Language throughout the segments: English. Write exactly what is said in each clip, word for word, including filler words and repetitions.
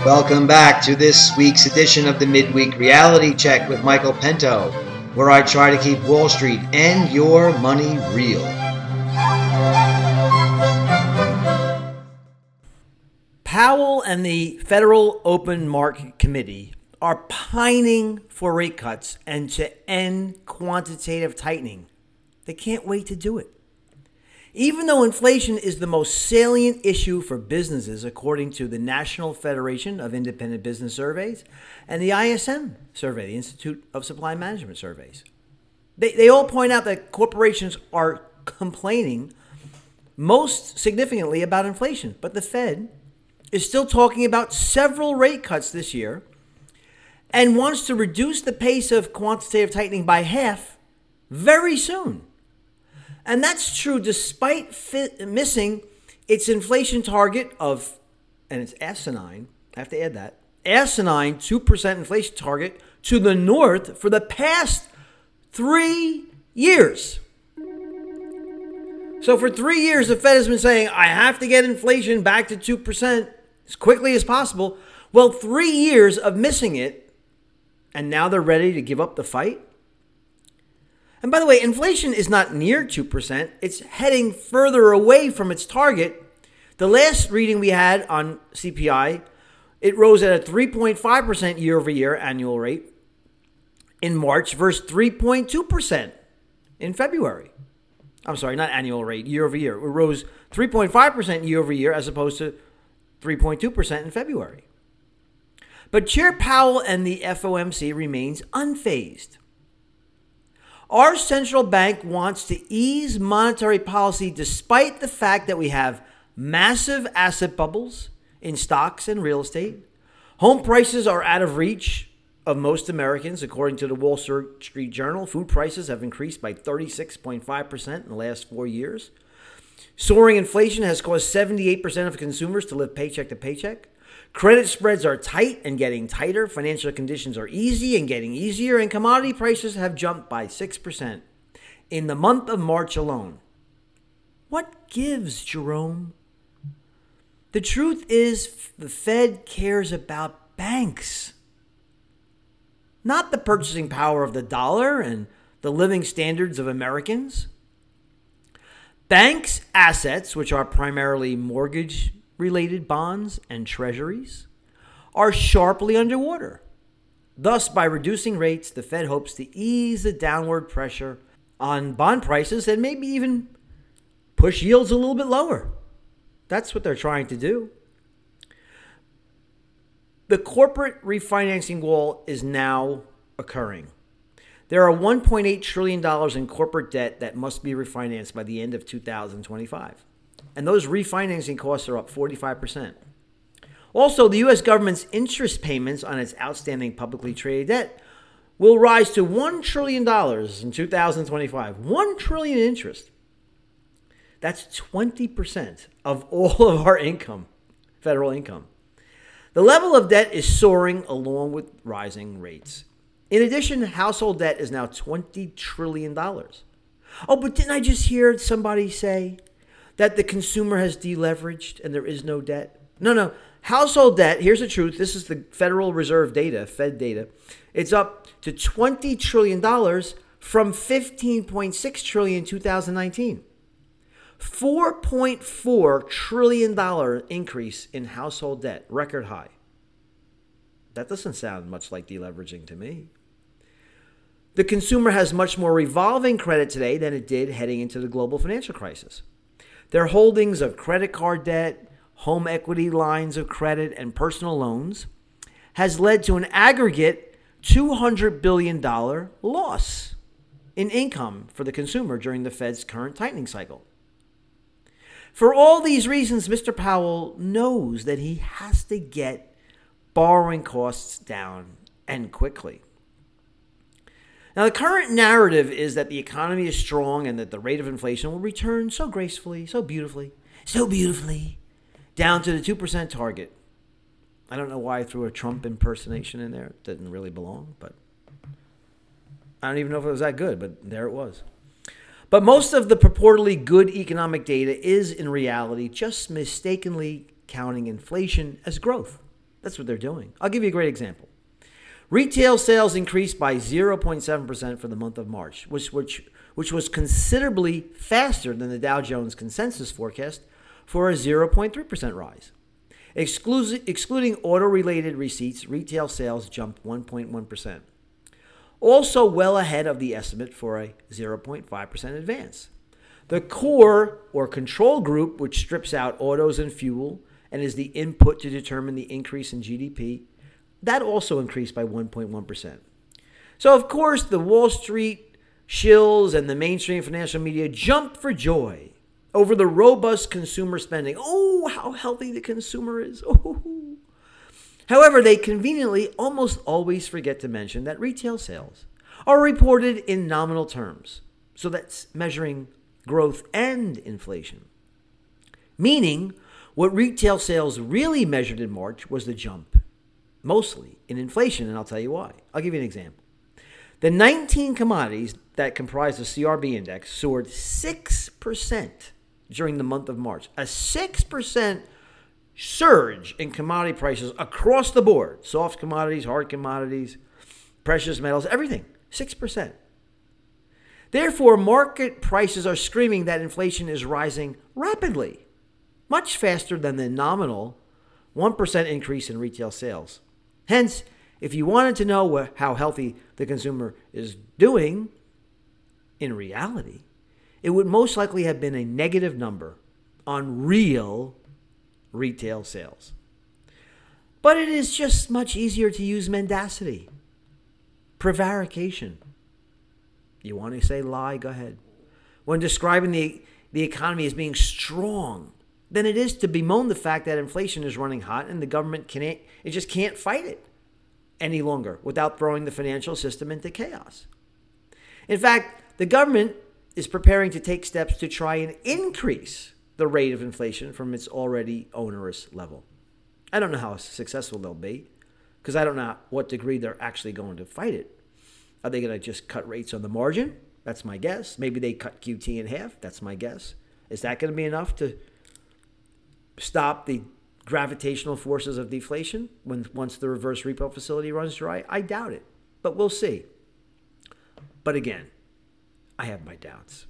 Welcome back to this week's edition of the Midweek Reality Check with Michael Pinto, where I try to keep Wall Street and your money real. Powell and the Federal Open Market Committee are pining for rate cuts and to end quantitative tightening. They can't wait to do it. Even though inflation is the most salient issue for businesses, according to the National Federation of Independent Business Surveys and the I S M survey, the Institute of Supply Management Surveys. They, they all point out that corporations are complaining most significantly about inflation, but the Fed is still talking about several rate cuts this year and wants to reduce the pace of quantitative tightening by half very soon. And that's true despite fi- missing its inflation target of, and it's asinine, I have to add that, asinine two percent inflation target to the north for the past three years. So for three years, the Fed has been saying, I have to get inflation back to two percent as quickly as possible. Well, three years of missing it, and now they're ready to give up the fight? And by the way, inflation is not near two percent. It's heading further away from its target. The last reading we had on C P I, it rose at a three point five percent year over year annual rate in March versus three point two percent in February. I'm sorry, not annual rate, year over year. It rose three point five percent year over year as opposed to three point two percent in February. But Chair Powell and the F O M C remains unfazed. Our central bank wants to ease monetary policy despite the fact that we have massive asset bubbles in stocks and real estate. Home prices are out of reach of most Americans, according to the Wall Street Journal. Food prices have increased by thirty-six point five percent in the last four years. Soaring inflation has caused seventy-eight percent of consumers to live paycheck to paycheck. Credit spreads are tight and getting tighter. Financial conditions are easy and getting easier. And commodity prices have jumped by six percent in the month of March alone. What gives, Jerome? The truth is the Fed cares about banks, not the purchasing power of the dollar and the living standards of Americans. Banks' assets, which are primarily mortgage-related bonds and treasuries, are sharply underwater. Thus, by reducing rates, the Fed hopes to ease the downward pressure on bond prices and maybe even push yields a little bit lower. That's what they're trying to do. The corporate refinancing wall is now occurring. There are one point eight trillion dollars in corporate debt that must be refinanced by the end of two thousand twenty-five. And those refinancing costs are up forty-five percent. Also, the U S government's interest payments on its outstanding publicly traded debt will rise to one trillion dollars in two thousand twenty-five. one trillion dollars in interest. That's twenty percent of all of our income, federal income. The level of debt is soaring along with rising rates. In addition, household debt is now twenty trillion dollars. Oh, but didn't I just hear somebody say that the consumer has deleveraged and there is no debt? No, no. Household debt, here's the truth. This is the Federal Reserve data, Fed data. It's up to twenty trillion dollars from fifteen point six trillion dollars in two thousand nineteen. four point four trillion dollars increase in household debt, record high. That doesn't sound much like deleveraging to me. The consumer has much more revolving credit today than it did heading into the global financial crisis. Their holdings of credit card debt, home equity lines of credit, and personal loans has led to an aggregate two hundred billion dollars loss in income for the consumer during the Fed's current tightening cycle. For all these reasons, Mister Powell knows that he has to get borrowing costs down, and quickly. Now, the current narrative is that the economy is strong and that the rate of inflation will return so gracefully, so beautifully, so beautifully, down to the two percent target. I don't know why I threw a Trump impersonation in there. It didn't really belong, but I don't even know if it was that good, but there it was. But most of the purportedly good economic data is in reality just mistakenly counting inflation as growth. That's what they're doing. I'll give you a great example. Retail sales increased by zero point seven percent for the month of March, which, which, which was considerably faster than the Dow Jones consensus forecast for a zero point three percent rise. Exclu- excluding auto-related receipts, retail sales jumped one point one percent. Also well ahead of the estimate for a zero point five percent advance. The core or control group, which strips out autos and fuel and is the input to determine the increase in G D P, that also increased by one point one percent. So, of course, the Wall Street shills and the mainstream financial media jumped for joy over the robust consumer spending. Oh, how healthy the consumer is. Oh. However, they conveniently almost always forget to mention that retail sales are reported in nominal terms. So that's measuring growth and inflation. Meaning, what retail sales really measured in March was the jump, mostly in inflation, and I'll tell you why. I'll give you an example. The nineteen commodities that comprise the C R B index soared six percent during the month of March. A six percent surge in commodity prices across the board. Soft commodities, hard commodities, precious metals, everything. six percent. Therefore, market prices are screaming that inflation is rising rapidly, much faster than the nominal one percent increase in retail sales. Hence, if you wanted to know how healthy the consumer is doing, in reality, it would most likely have been a negative number on real retail sales. But it is just much easier to use mendacity, prevarication. You want to say lie? Go ahead. When describing the, the economy as being strong, than it is to bemoan the fact that inflation is running hot and the government can't, it just can't fight it any longer without throwing the financial system into chaos. In fact, the government is preparing to take steps to try and increase the rate of inflation from its already onerous level. I don't know how successful they'll be because I don't know what degree they're actually going to fight it. Are they going to just cut rates on the margin? That's my guess. Maybe they cut Q T in half. That's my guess. Is that going to be enough to stop the gravitational forces of deflation when once the reverse repo facility runs dry? I doubt it, but we'll see. But again, I have my doubts.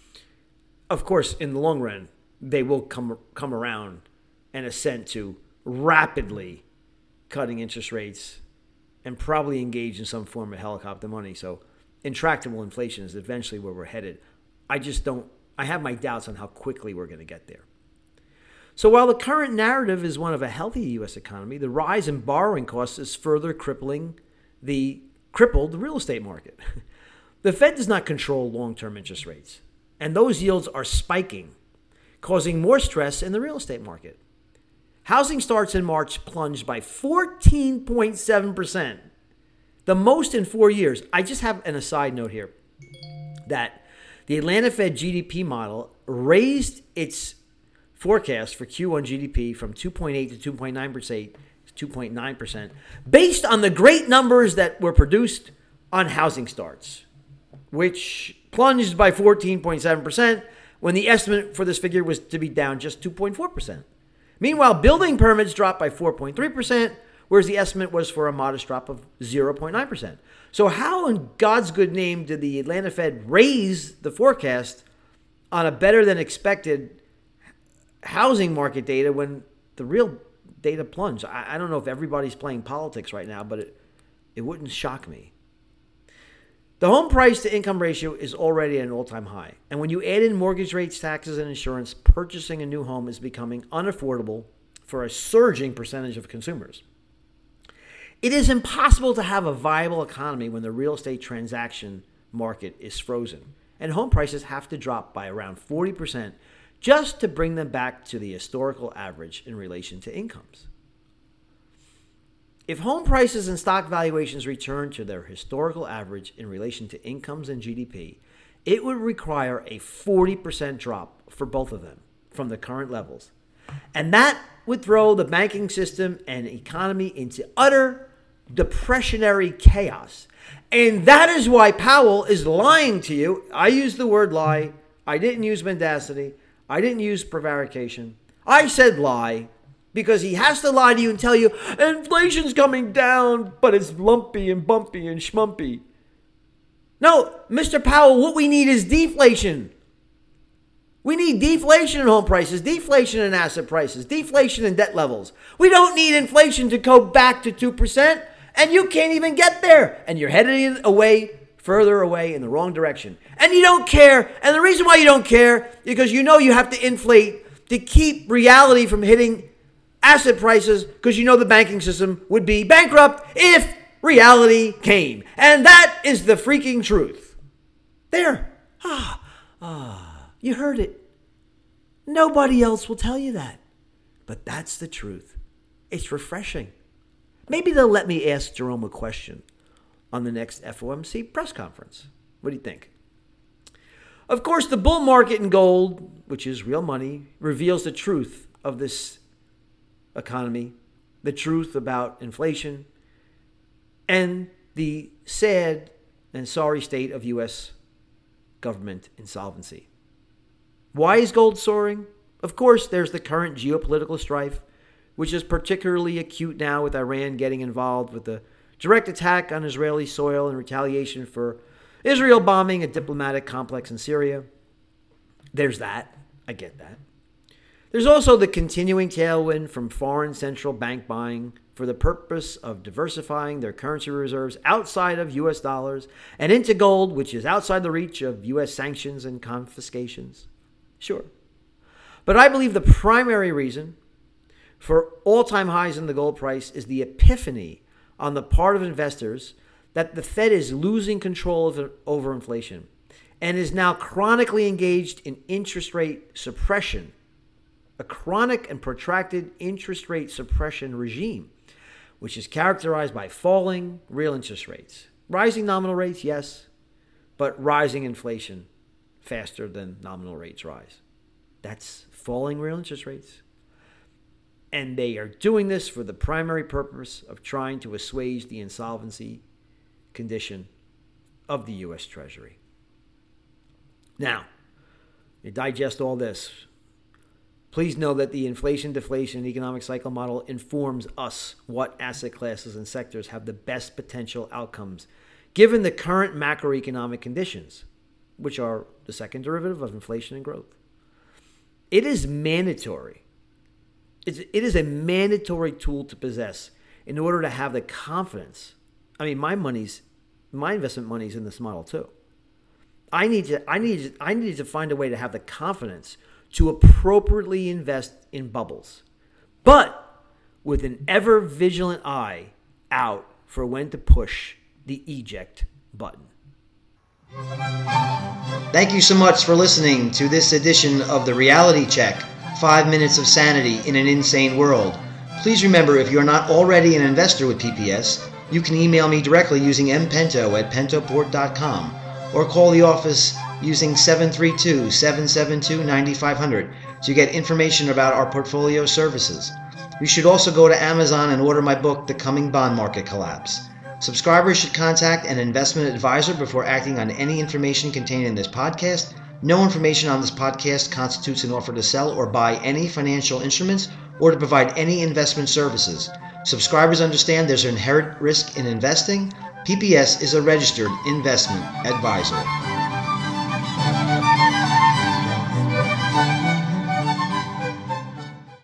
Of course, in the long run, they will come come around and assent to rapidly cutting interest rates and probably engage in some form of helicopter money. So intractable inflation is eventually where we're headed. I just don't, I have my doubts on how quickly we're going to get there. So while the current narrative is one of a healthy U S economy, the rise in borrowing costs is further crippling the crippled real estate market. The Fed does not control long-term interest rates, and those yields are spiking, causing more stress in the real estate market. Housing starts in March plunged by fourteen point seven percent, the most in four years. I just have an aside note here that the Atlanta Fed G D P model raised its forecast for Q one G D P from two point eight to two point nine percent, two point nine percent, based on the great numbers that were produced on housing starts, which plunged by fourteen point seven percent when the estimate for this figure was to be down just two point four percent. Meanwhile, building permits dropped by four point three percent, whereas the estimate was for a modest drop of zero point nine percent. So how in God's good name did the Atlanta Fed raise the forecast on a better than expected housing market data when the real data plunged? I, I don't know if everybody's playing politics right now, but it, it wouldn't shock me. The home price to income ratio is already at an all-time high. And when you add in mortgage rates, taxes, and insurance, purchasing a new home is becoming unaffordable for a surging percentage of consumers. It is impossible to have a viable economy when the real estate transaction market is frozen, and home prices have to drop by around forty percent just to bring them back to the historical average in relation to incomes. If home prices and stock valuations return to their historical average in relation to incomes and G D P, it would require a forty percent drop for both of them from the current levels. And that would throw the banking system and economy into utter depressionary chaos. And that is why Powell is lying to you. I used the word lie. I didn't use mendacity. I didn't use prevarication. I said lie. because he has to lie to you and tell you inflation's coming down, but it's lumpy and bumpy and schmumpy. No, Mister Powell, what we need is deflation. We need deflation in home prices, deflation in asset prices, deflation in debt levels. We don't need inflation to go back to two percent, and you can't even get there. And you're heading away, further away in the wrong direction. And you don't care. And the reason why you don't care is because you know you have to inflate to keep reality from hitting asset prices, because you know the banking system would be bankrupt if reality came. And that is the freaking truth. There. Ah, ah. You heard it. Nobody else will tell you that. But that's the truth. It's refreshing. Maybe they'll let me ask Jerome a question on the next F O M C press conference. What do you think? Of course, the bull market in gold, which is real money, reveals the truth of this economy, the truth about inflation, and the sad and sorry state of U S government insolvency. Why is gold soaring? Of course, there's the current geopolitical strife, which is particularly acute now with Iran getting involved with the direct attack on Israeli soil in retaliation for Israel bombing a diplomatic complex in Syria. There's that. I get that. There's also the continuing tailwind from foreign central bank buying for the purpose of diversifying their currency reserves outside of U S dollars and into gold, which is outside the reach of U S sanctions and confiscations. Sure. But I believe the primary reason for all-time highs in the gold price is the epiphany on the part of investors that the Fed is losing control of, over inflation and is now chronically engaged in interest rate suppression, a chronic and protracted interest rate suppression regime, which is characterized by falling real interest rates. Rising nominal rates, yes, but rising inflation faster than nominal rates rise. That's falling real interest rates. And they are doing this for the primary purpose of trying to assuage the insolvency condition of the U S Treasury. Now, you digest all this. Please know that the inflation-deflation economic cycle model informs us what asset classes and sectors have the best potential outcomes given the current macroeconomic conditions, which are the second derivative of inflation and growth. It is mandatory. It's, it is a mandatory tool to possess in order to have the confidence. I mean, my money's, my investment money's in this model too. I need to, I need, to, I need to find a way to have the confidence to appropriately invest in bubbles, but with an ever vigilant eye out for when to push the eject button. Thank you so much for listening to this edition of the Reality Check, Five Minutes of Sanity in an Insane World. Please remember, if you're not already an investor with P P S, you can email me directly using mpento at pentoport dot com or call the office using seven three two, seven seven two, nine five zero zero to get information about our portfolio services. You should also go to Amazon and order my book, The Coming Bond Market Collapse. Subscribers should contact an investment advisor before acting on any information contained in this podcast. No information on this podcast constitutes an offer to sell or buy any financial instruments or to provide any investment services. Subscribers understand there's an inherent risk in investing. P P S is a registered investment advisor.